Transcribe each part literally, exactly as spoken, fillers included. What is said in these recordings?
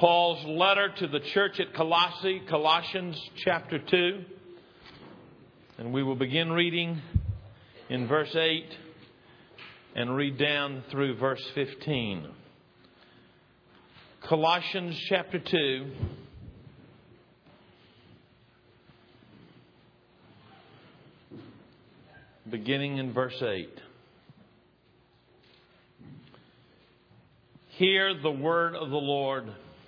Paul's letter to the church at Colossae, Colossians chapter two. And we will begin reading in verse eight and read down through verse fifteen. Colossians chapter two. Beginning in verse eight. Hear the word of the Lord.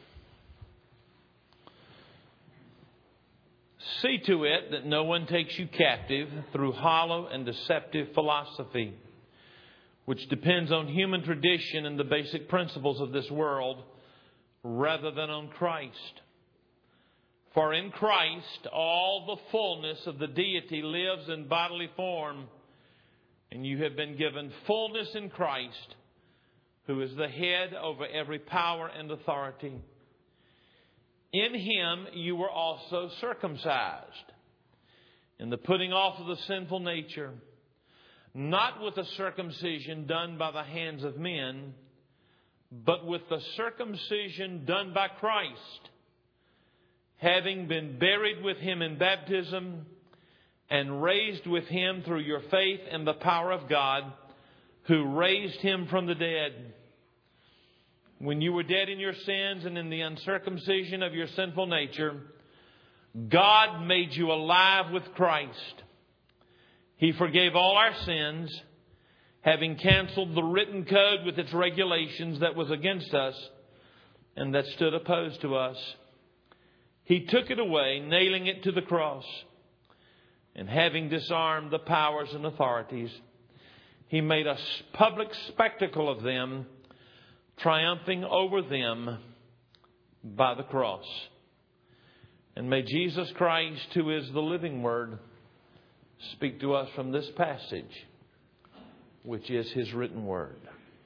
See to it that no one takes you captive through hollow and deceptive philosophy, which depends on human tradition and the basic principles of this world, rather than on Christ. For in Christ all the fullness of the deity lives in bodily form, and you have been given fullness in Christ, who is the head over every power and authority. In Him you were also circumcised, in the putting off of the sinful nature, not with a circumcision done by the hands of men, but with the circumcision done by Christ, having been buried with Him in baptism, and raised with Him through your faith in the power of God, who raised Him from the dead. When you were dead in your sins and in the uncircumcision of your sinful nature, God made you alive with Christ. He forgave all our sins, having canceled the written code with its regulations that was against us and that stood opposed to us. He took it away, nailing it to the cross. And having disarmed the powers and authorities, He made a public spectacle of them, triumphing over them by the cross. And may Jesus Christ, who is the living Word, speak to us from this passage, which is His written Word.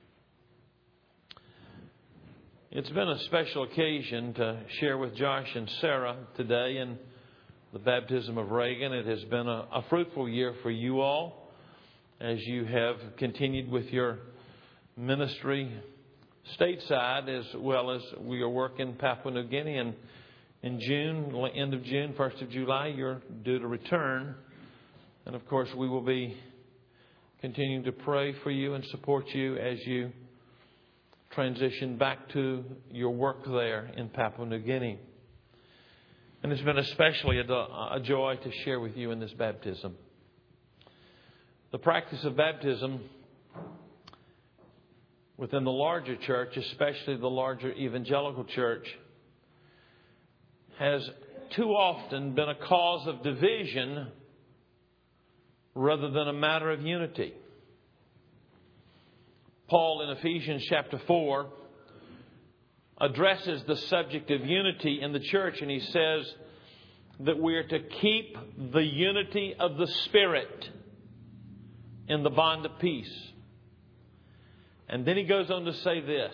It's been a special occasion to share with Josh and Sarah today in the baptism of Reagan. It has been a, a fruitful year for you all as you have continued with your ministry stateside, as well as we are working in Papua New Guinea. And in June, end of June, first of July, you're due to return. And of course, we will be continuing to pray for you and support you as you transition back to your work there in Papua New Guinea. And it's been especially a, a joy to share with you in this baptism. The practice of baptism within the larger church, especially the larger evangelical church, has too often been a cause of division rather than a matter of unity. Paul in Ephesians chapter four addresses the subject of unity in the church, and he says that we are to keep the unity of the Spirit in the bond of peace. And then he goes on to say this: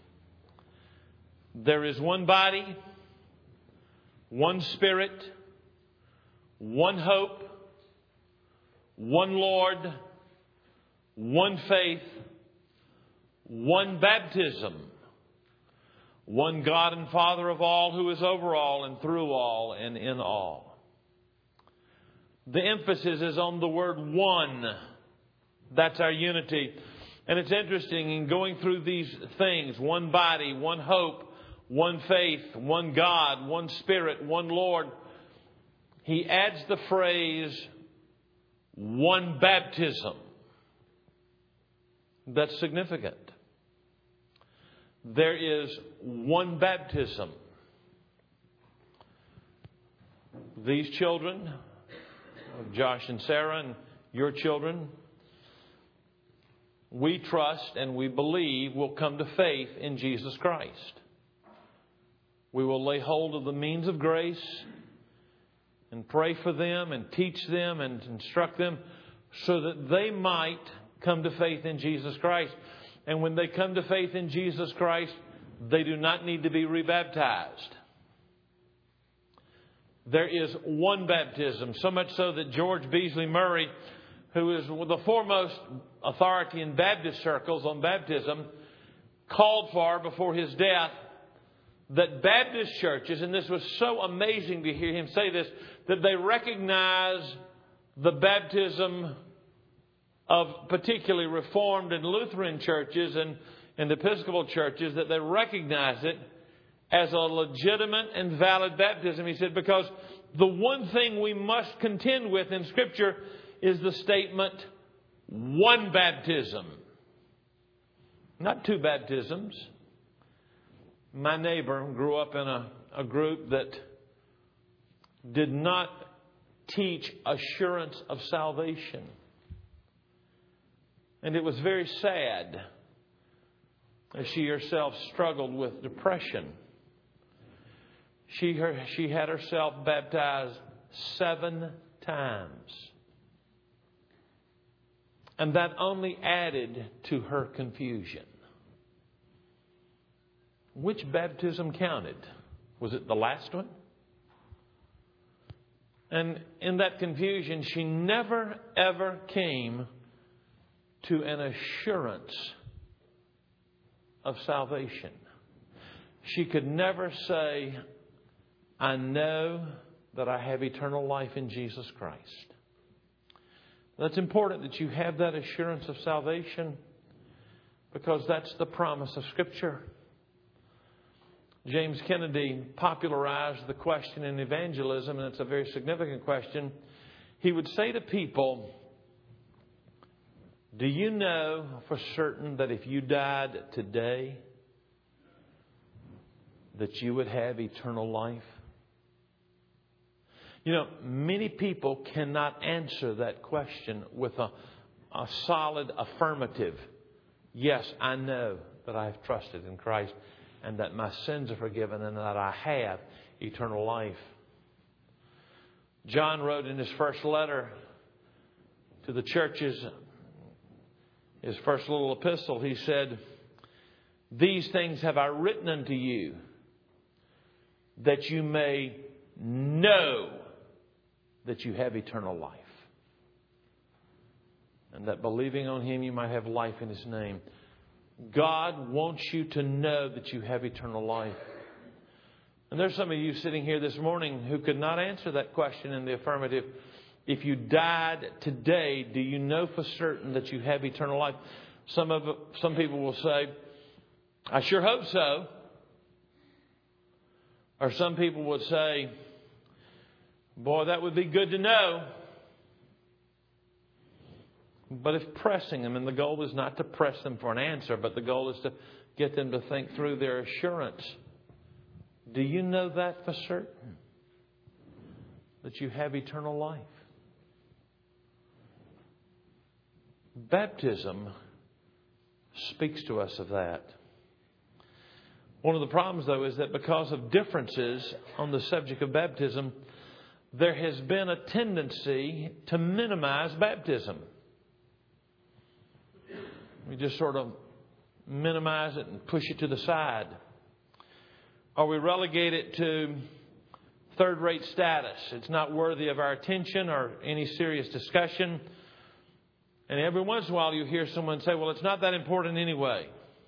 there is one body, one Spirit, one hope, one Lord, one faith, one baptism, one God and Father of all, who is over all and through all and in all. The emphasis is on the word one. That's our unity. And it's interesting in going through these things: one body, one hope, one faith, one God, one Spirit, one Lord. He adds the phrase, one baptism. That's significant. There is one baptism. These children, Josh and Sarah, and your children, we trust and we believe will come to faith in Jesus Christ. We will lay hold of the means of grace and pray for them and teach them and instruct them so that they might come to faith in Jesus Christ. And when they come to faith in Jesus Christ, they do not need to be rebaptized. There is one baptism, so much so that George Beasley Murray, who is the foremost authority in Baptist circles on baptism, called for, before his death, that Baptist churches, and this was so amazing to hear him say this, that they recognize the baptism of particularly Reformed and Lutheran churches and, and Episcopal churches, that they recognize it as a legitimate and valid baptism. He said, because the one thing we must contend with in Scripture is the statement, one baptism. Not two baptisms. My neighbor grew up in a, a group that did not teach assurance of salvation. And it was very sad as she herself struggled with depression. She, her, she had herself baptized seven times. And that only added to her confusion. Which baptism counted? Was it the last one? And in that confusion, she never, ever came to an assurance of salvation. She could never say, I know that I have eternal life in Jesus Christ. That's important that you have that assurance of salvation, because that's the promise of Scripture. James Kennedy popularized the question in evangelism, and it's a very significant question. He would say to people, do you know for certain that if you died today, that you would have eternal life? You know, many people cannot answer that question with a, a solid affirmative. Yes, I know that I have trusted in Christ and that my sins are forgiven and that I have eternal life. John wrote in his first letter to the churches, his first little epistle, he said, these things have I written unto you, that you may know that you have eternal life, and that believing on Him you might have life in His name. God wants you to know that you have eternal life. And there's some of you sitting here this morning who could not answer that question in the affirmative. If you died today, do you know for certain that you have eternal life? Some of some people will say, I sure hope so. Or some people would say, boy, that would be good to know. But if pressing them, and the goal is not to press them for an answer, but the goal is to get them to think through their assurance. Do you know that for certain? That you have eternal life? Baptism speaks to us of that. One of the problems, though, is that because of differences on the subject of baptism, there has been a tendency to minimize baptism. We just sort of minimize it and push it to the side. Or we relegate it to third-rate status. It's not worthy of our attention or any serious discussion. And every once in a while you hear someone say, well, it's not that important anyway.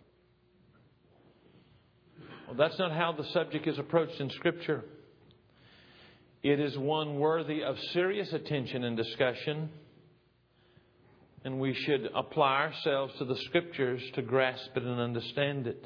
Well, that's not how the subject is approached in Scripture. It is one worthy of serious attention and discussion. And we should apply ourselves to the Scriptures to grasp it and understand it.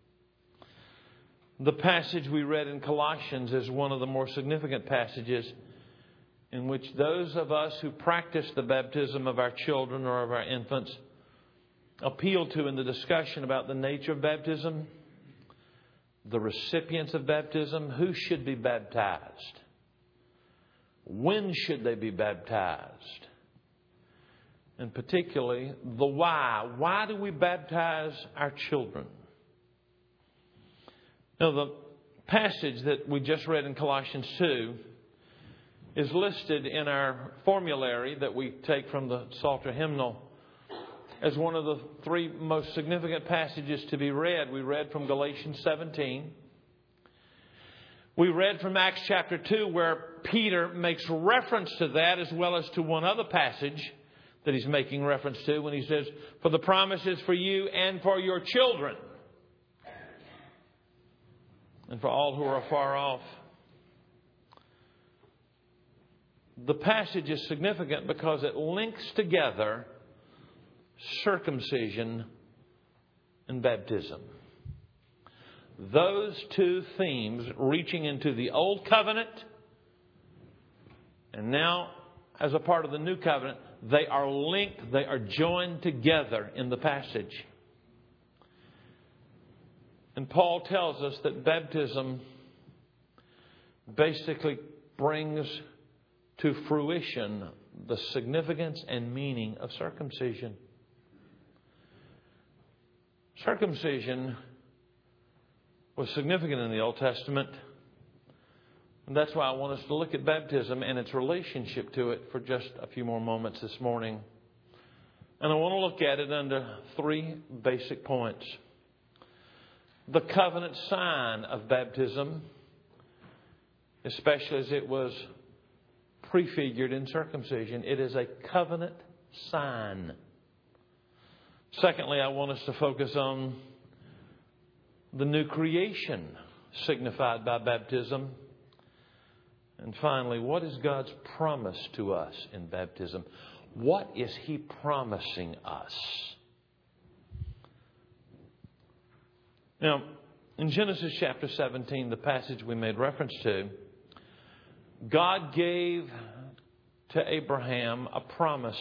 The passage we read in Colossians is one of the more significant passages in which those of us who practice the baptism of our children or of our infants appeal to in the discussion about the nature of baptism, the recipients of baptism, who should be baptized, when should they be baptized, and particularly the why. Why do we baptize our children? Now, the passage that we just read in Colossians two is listed in our formulary that we take from the Psalter hymnal as one of the three most significant passages to be read. We read from Galatians seventeen. We read from Acts chapter two, where Peter makes reference to that, as well as to one other passage that he's making reference to when he says, for the promise is for you and for your children. and for all who are afar off. The passage is significant because it links together circumcision and baptism. Those two themes reaching into the Old Covenant and now as a part of the New Covenant, they are linked, they are joined together in the passage. And Paul tells us that baptism basically brings to fruition the significance and meaning of circumcision. Circumcision was significant in the Old Testament. And that's why I want us to look at baptism and its relationship to it for just a few more moments this morning. And I want to look at it under three basic points. The covenant sign of baptism, especially as it was prefigured in circumcision. It is a covenant sign. Secondly, I want us to focus on the new creation signified by baptism. And finally, what is God's promise to us in baptism? What is He promising us? Now, in Genesis chapter seventeen, the passage we made reference to, God gave to Abraham a promise.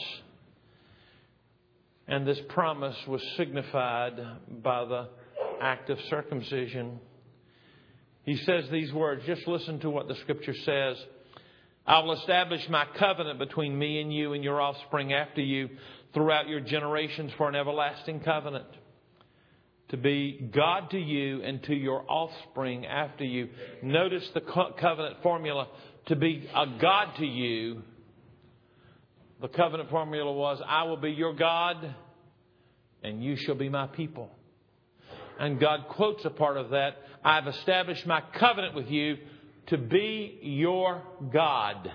And this promise was signified by the act of circumcision. He says these words. Just listen to what the Scripture says. I will establish my covenant between me and you and your offspring after you throughout your generations for an everlasting covenant, to be God to you and to your offspring after you. Notice the covenant formula, to be a God to you. The covenant formula was, I will be your God and you shall be my people. And God quotes a part of that. I've established my covenant with you to be your God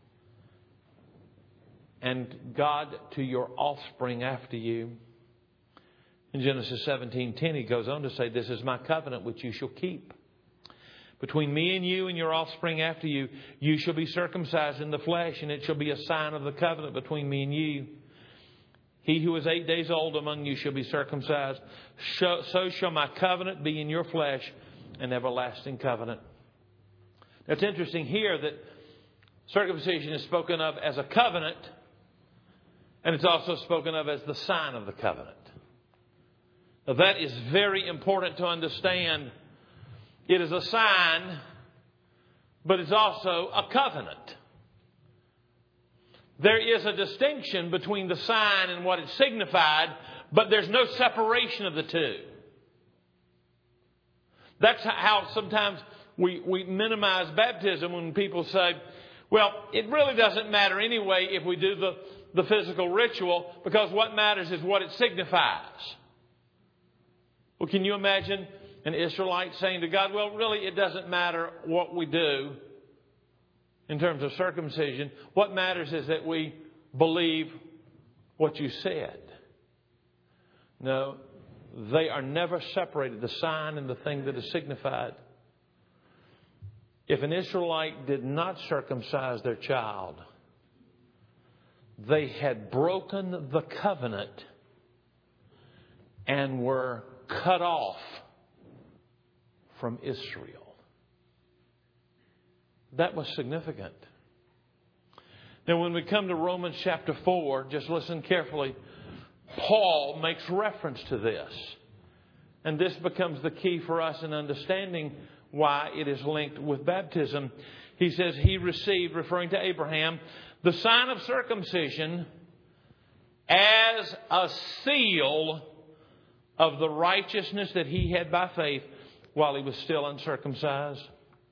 and God to your offspring after you. In Genesis seventeen ten, He goes on to say, this is my covenant which you shall keep. Between me and you and your offspring after you, you shall be circumcised in the flesh, and it shall be a sign of the covenant between me and you. He who is eight days old among you shall be circumcised. So shall my covenant be in your flesh, an everlasting covenant. Now, it's interesting here that circumcision is spoken of as a covenant, and it's also spoken of as the sign of the covenant. Now, that is very important to understand. It is a sign, but it's also a covenant. There is a distinction between the sign and what it signified, but there's no separation of the two. That's how sometimes we, we minimize baptism when people say, well, it really doesn't matter anyway if we do the, the physical ritual, because what matters is what it signifies. Well, can you imagine an Israelite saying to God, well, really it doesn't matter what we do in terms of circumcision. What matters is that we believe what you said. No, they are never separated, the sign and the thing that is signified. If an Israelite did not circumcise their child, they had broken the covenant and were cut off from Israel. That was significant. Now, when we come to Romans chapter four, just listen carefully. Paul makes reference to this. And this becomes the key for us in understanding why it is linked with baptism. He says he received, referring to Abraham, the sign of circumcision as a seal of the righteousness that he had by faith while he was still uncircumcised.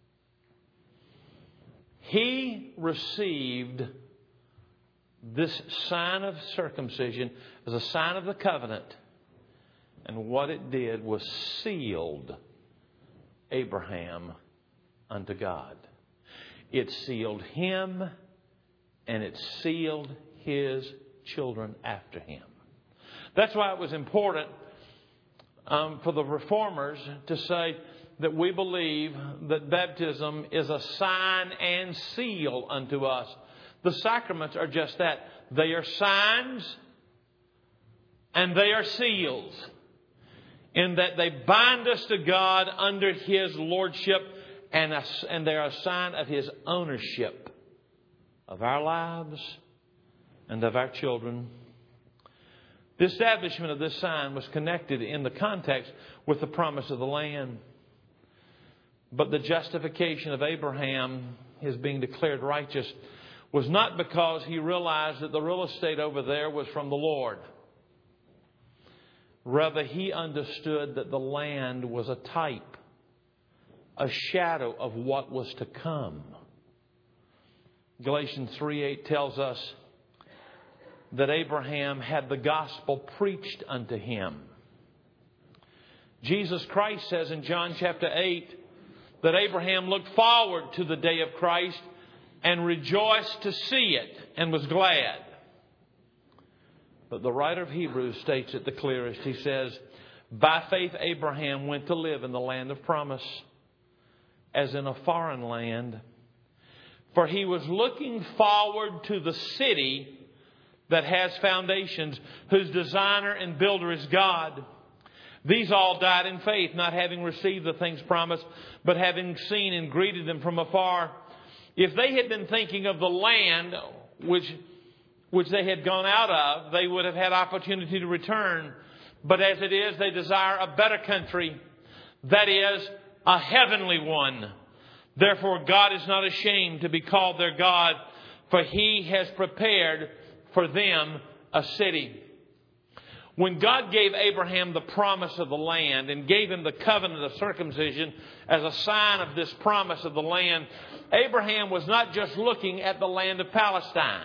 He received this sign of circumcision as a sign of the covenant. And what it did was sealed Abraham unto God. It sealed him and it sealed his children after him. That's why it was important um, for the reformers to say that we believe that baptism is a sign and seal unto us. The sacraments are just that. They are signs and they are seals, in that they bind us to God under His lordship, and, a, and they are a sign of His ownership of our lives and of our children. The establishment of this sign was connected in the context with the promise of the land. But the justification of Abraham, his being declared righteous, was not because he realized that the real estate over there was from the Lord. Rather, he understood that the land was a type, a shadow of what was to come. Galatians three eight tells us that Abraham had the gospel preached unto him. Jesus Christ says in John chapter eight that Abraham looked forward to the day of Christ and rejoiced to see it and was glad. But the writer of Hebrews states it the clearest. He says, by faith Abraham went to live in the land of promise, as in a foreign land. For he was looking forward to the city that has foundations, whose designer and builder is God. These all died in faith, not having received the things promised, but having seen and greeted them from afar. If they had been thinking of the land which, which they had gone out of, they would have had opportunity to return. But as it is, they desire a better country, that is, a heavenly one. Therefore, God is not ashamed to be called their God, for He has prepared for them a city. When God gave Abraham the promise of the land and gave him the covenant of circumcision as a sign of this promise of the land, Abraham was not just looking at the land of Palestine.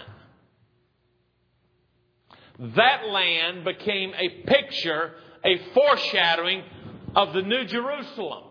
That land became a picture, a foreshadowing of the New Jerusalem.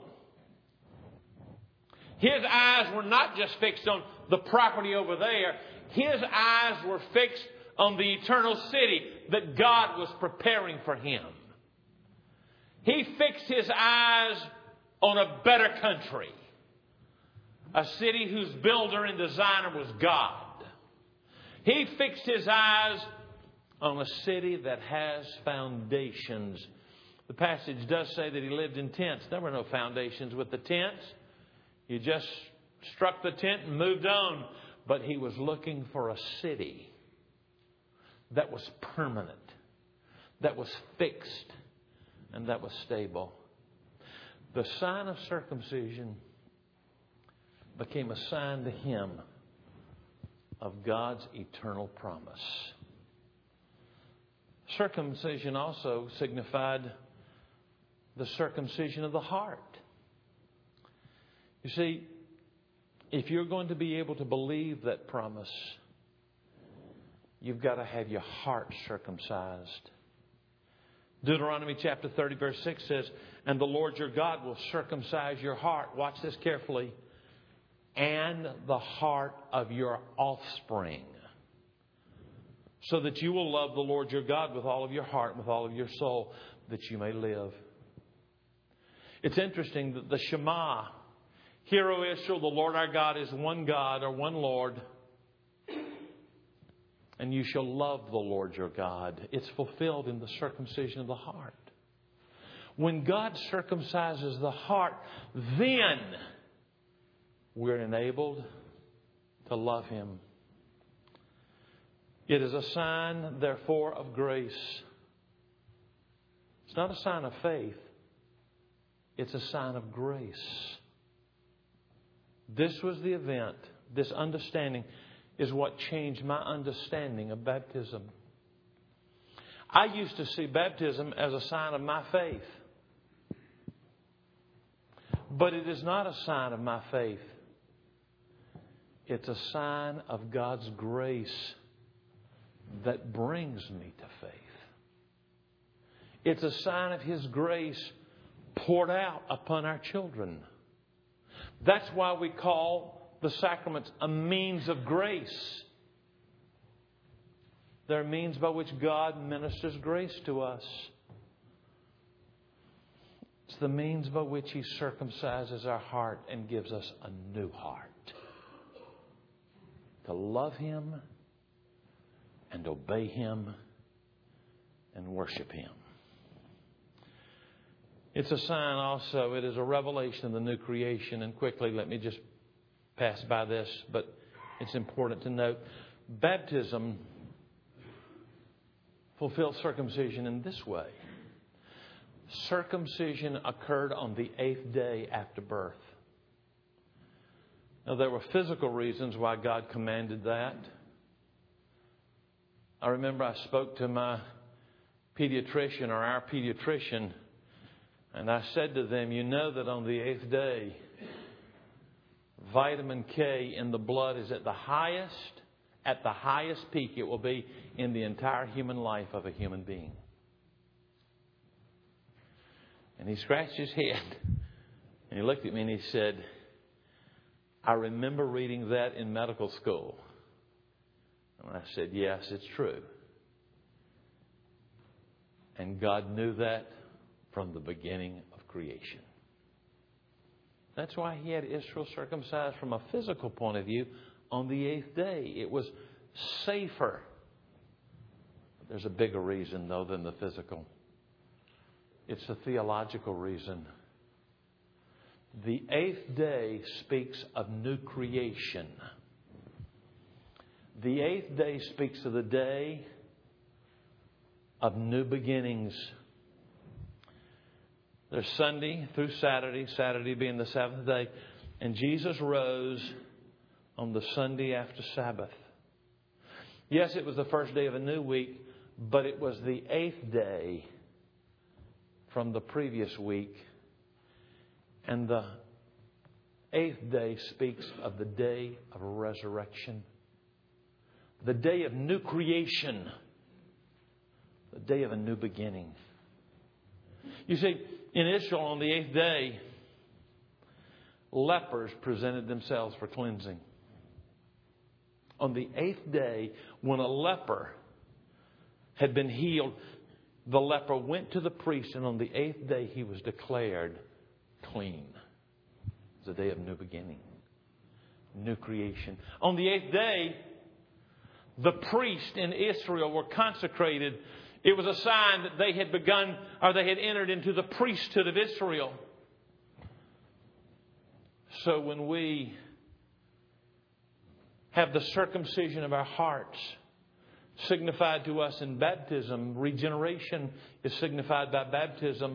His eyes were not just fixed on the property over there. His eyes were fixed on the eternal city that God was preparing for him. He fixed his eyes on a better country, a city whose builder and designer was God. He fixed his eyes on a city that has foundations. The passage does say that he lived in tents. There were no foundations with the tents. You just struck the tent and moved on. But he was looking for a city that was permanent, that was fixed, and that was stable. The sign of circumcision became a sign to him of God's eternal promise. Circumcision also signified the circumcision of the heart. You see, if you're going to be able to believe that promise, you've got to have your heart circumcised. Deuteronomy chapter thirty verse six says, and the Lord your God will circumcise your heart. Watch this carefully. And the heart of your offspring, so that you will love the Lord your God with all of your heart, with all of your soul, that you may live. It's interesting that the Shema, Hear, O Israel, the Lord our God is one God, or one Lord, and you shall love the Lord your God. It's fulfilled in the circumcision of the heart. When God circumcises the heart, then we're enabled to love Him. It is a sign, therefore, of grace. It's not a sign of faith. It's a sign of grace. This was the event. This understanding is what changed my understanding of baptism. I used to see baptism as a sign of my faith. But it is not a sign of my faith. It's a sign of God's grace that brings me to faith. It's a sign of His grace poured out upon our children. That's why we call the sacraments a means of grace. They're means by which God ministers grace to us. It's the means by which He circumcises our heart and gives us a new heart. To love Him and obey Him and worship Him. It's a sign also, it is a revelation of the new creation. And quickly, let me just pass by this, but it's important to note. Baptism fulfills circumcision in this way. Circumcision occurred on the eighth day after birth. Now, there were physical reasons why God commanded that. I remember I spoke to my pediatrician or our pediatrician, and I said to them, you know that on the eighth day, vitamin K in the blood is at the highest, at the highest peak it will be in the entire human life of a human being. And he scratched his head and he looked at me and he said, I remember reading that in medical school. And I said, yes, it's true. And God knew that from the beginning of creation. That's why He had Israel circumcised from a physical point of view on the eighth day. It was safer. There's a bigger reason, though, than the physical. It's a theological reason. The eighth day speaks of new creation. The eighth day speaks of the day of new beginnings. There's Sunday through Saturday, Saturday being the seventh day. And Jesus rose on the Sunday after Sabbath. Yes, it was the first day of a new week, but it was the eighth day from the previous week. And the eighth day speaks of the day of resurrection. The day of new creation. The day of a new beginning. You see, in Israel on the eighth day, lepers presented themselves for cleansing. On the eighth day, when a leper had been healed, the leper went to the priest, and on the eighth day he was declared clean. It was a day of new beginning, new creation. On the eighth day, the priests in Israel were consecrated. It was a sign that they had begun, or they had entered into the priesthood of Israel. So when we have the circumcision of our hearts signified to us in baptism, regeneration is signified by baptism.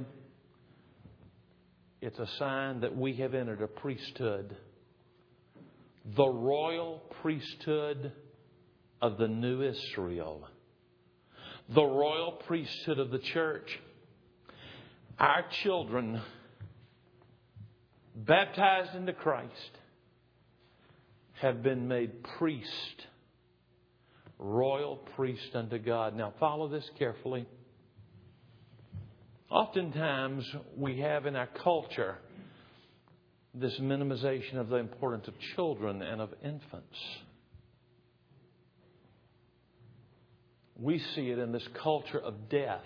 It's a sign that we have entered a priesthood. The royal priesthood of the new Israel. The royal priesthood of the church. Our children, baptized into Christ, have been made priest, royal priest unto God. Now follow this carefully. Oftentimes we have in our culture this minimization of the importance of children and of infants. We see it in this culture of death.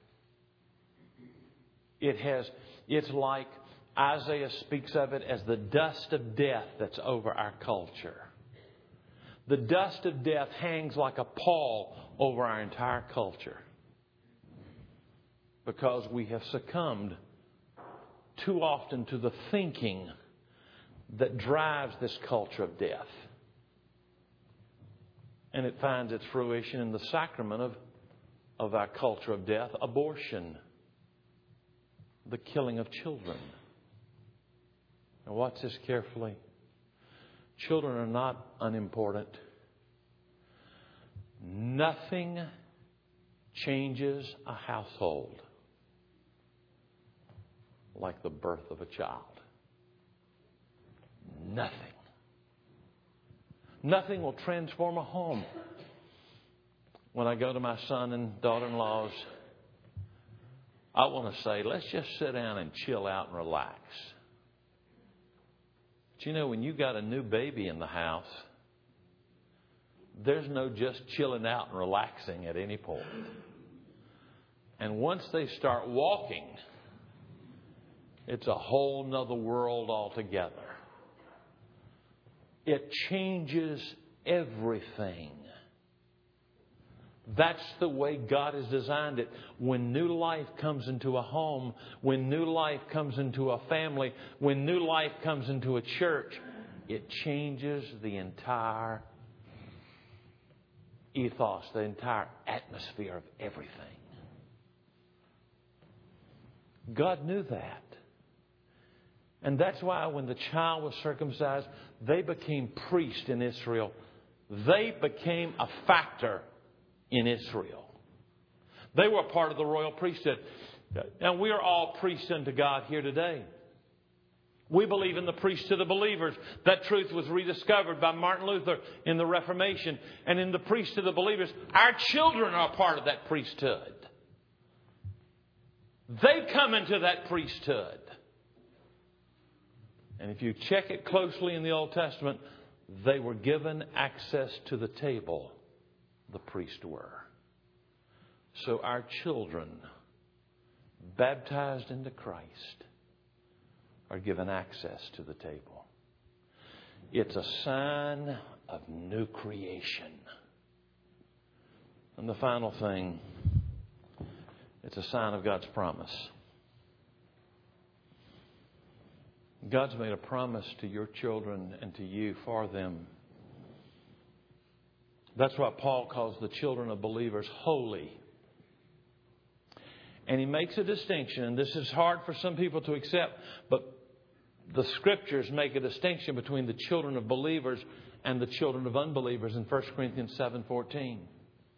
It has, it's like Isaiah speaks of it as the dust of death that's over our culture. The dust of death hangs like a pall over our entire culture because we have succumbed too often to the thinking that drives this culture of death. And it finds its fruition in the sacrament of, of our culture of death, abortion, the killing of children. Now watch this carefully. Children are not unimportant. Nothing changes a household like the birth of a child. Nothing. Nothing will transform a home. When I go to my son and daughter-in-laws, I want to say, let's just sit down and chill out and relax. But you know, when you've got a new baby in the house, there's no just chilling out and relaxing at any point. And once they start walking, It's a whole nother world altogether. It changes everything. That's the way God has designed it. When new life comes into a home, when new life comes into a family, when new life comes into a church, it changes the entire ethos, the entire atmosphere of everything. God knew that. And that's why when the child was circumcised, they became priests in Israel. They became a factor in Israel. They were a part of the royal priesthood. And we are all priests unto God here today. We believe in the priesthood of believers. That truth was rediscovered by Martin Luther in the Reformation. And in the priesthood of believers, our children are a part of that priesthood. They come into that priesthood. And if you check it closely in the Old Testament, they were given access to the table. The priests were. So our children, baptized into Christ, are given access to the table. It's a sign of new creation. And the final thing, it's a sign of God's promise. God's made a promise to your children and to you for them. That's why Paul calls the children of believers holy. And he makes a distinction, and this is hard for some people to accept, but the Scriptures make a distinction between the children of believers and the children of unbelievers in First Corinthians seven fourteen.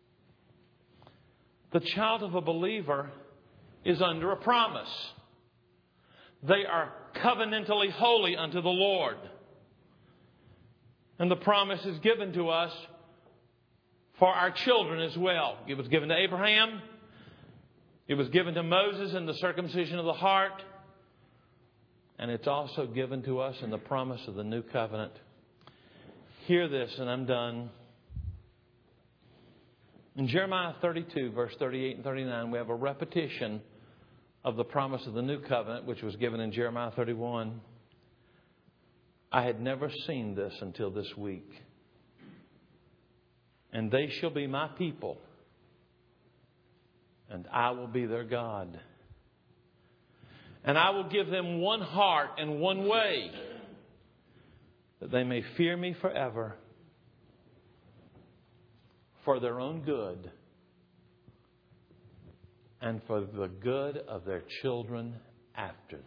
The child of a believer is under a promise. They are covenantally holy unto the Lord. And the promise is given to us for our children as well. It was given to Abraham. It was given to Moses in the circumcision of the heart. And it's also given to us in the promise of the new covenant. Hear this, and I'm done. In Jeremiah thirty-two, verse thirty-eight and thirty-nine, we have a repetition of the promise of the new covenant, which was given in Jeremiah thirty-one. I had never seen this until this week. And they shall be my people, and I will be their God. And I will give them one heart and one way, that they may fear me forever, for their own good and for the good of their children after them.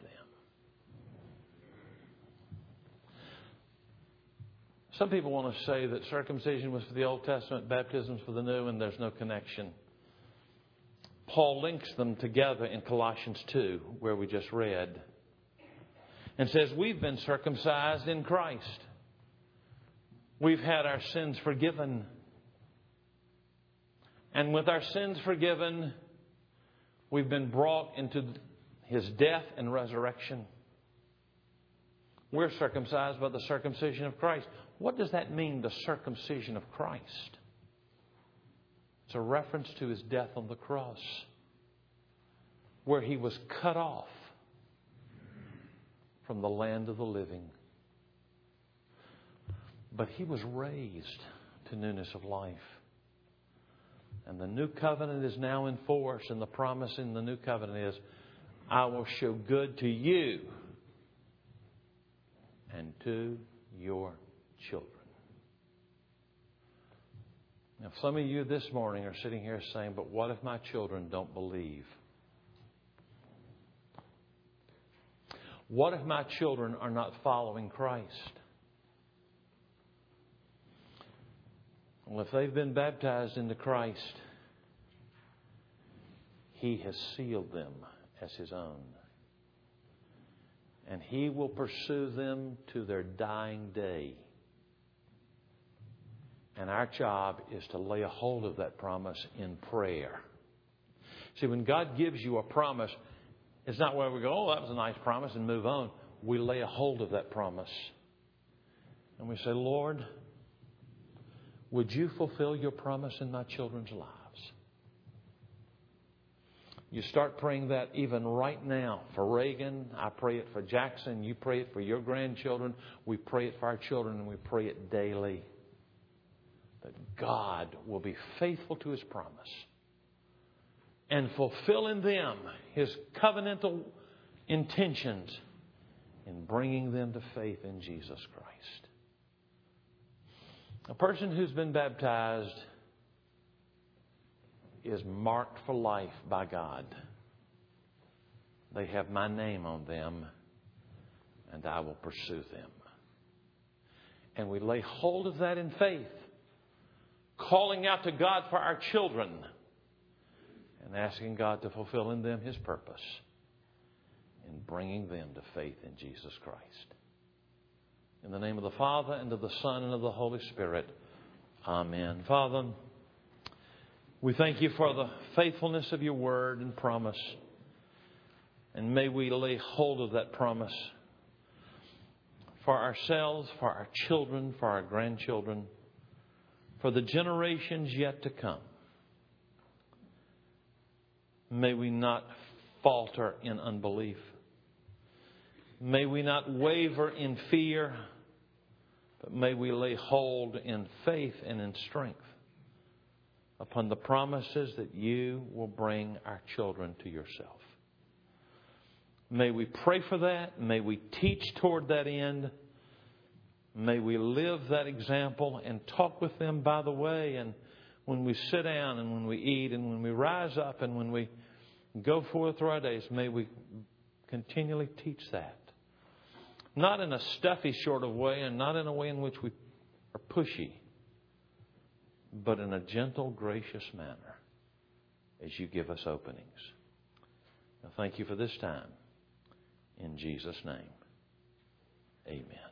Some people want to say that circumcision was for the Old Testament, baptism for the New, and there's no connection. Paul links them together in Colossians two, where we just read, and says we've been circumcised in Christ. We've had our sins forgiven. And with our sins forgiven, we've been brought into His death and resurrection. We're circumcised by the circumcision of Christ. What does that mean, the circumcision of Christ? It's a reference to His death on the cross, where He was cut off from the land of the living. But He was raised to newness of life. And the new covenant is now in force, and the promise in the new covenant is, I will show good to you and to your children. Now, some of you this morning are sitting here saying, but what if my children don't believe? What if my children are not following Christ? Well, if they've been baptized into Christ, He has sealed them as His own. And He will pursue them to their dying day. And our job is to lay a hold of that promise in prayer. See, when God gives you a promise, it's not where we go, oh, that was a nice promise, and move on. We lay a hold of that promise. And we say, Lord, would you fulfill your promise in my children's lives? You start praying that even right now for Reagan. I pray it for Jackson. You pray it for your grandchildren. We pray it for our children, and we pray it daily. That God will be faithful to His promise and fulfill in them His covenantal intentions in bringing them to faith in Jesus Christ. A person who's been baptized is marked for life by God. They have my name on them, and I will pursue them. And we lay hold of that in faith, calling out to God for our children and asking God to fulfill in them His purpose in bringing them to faith in Jesus Christ. In the name of the Father, and of the Son, and of the Holy Spirit. Amen. Father, we thank You for the faithfulness of Your word and promise. And may we lay hold of that promise for ourselves, for our children, for our grandchildren, for the generations yet to come. May we not falter in unbelief. May we not waver in fear, but may we lay hold in faith and in strength upon the promises that You will bring our children to Yourself. May we pray for that. May we teach toward that end. May we live that example and talk with them by the way, and when we sit down and when we eat and when we rise up and when we go forth through our days, may we continually teach that. Not in a stuffy sort of way and not in a way in which we are pushy, but in a gentle, gracious manner as You give us openings. Now, thank You for this time. In Jesus' name, amen.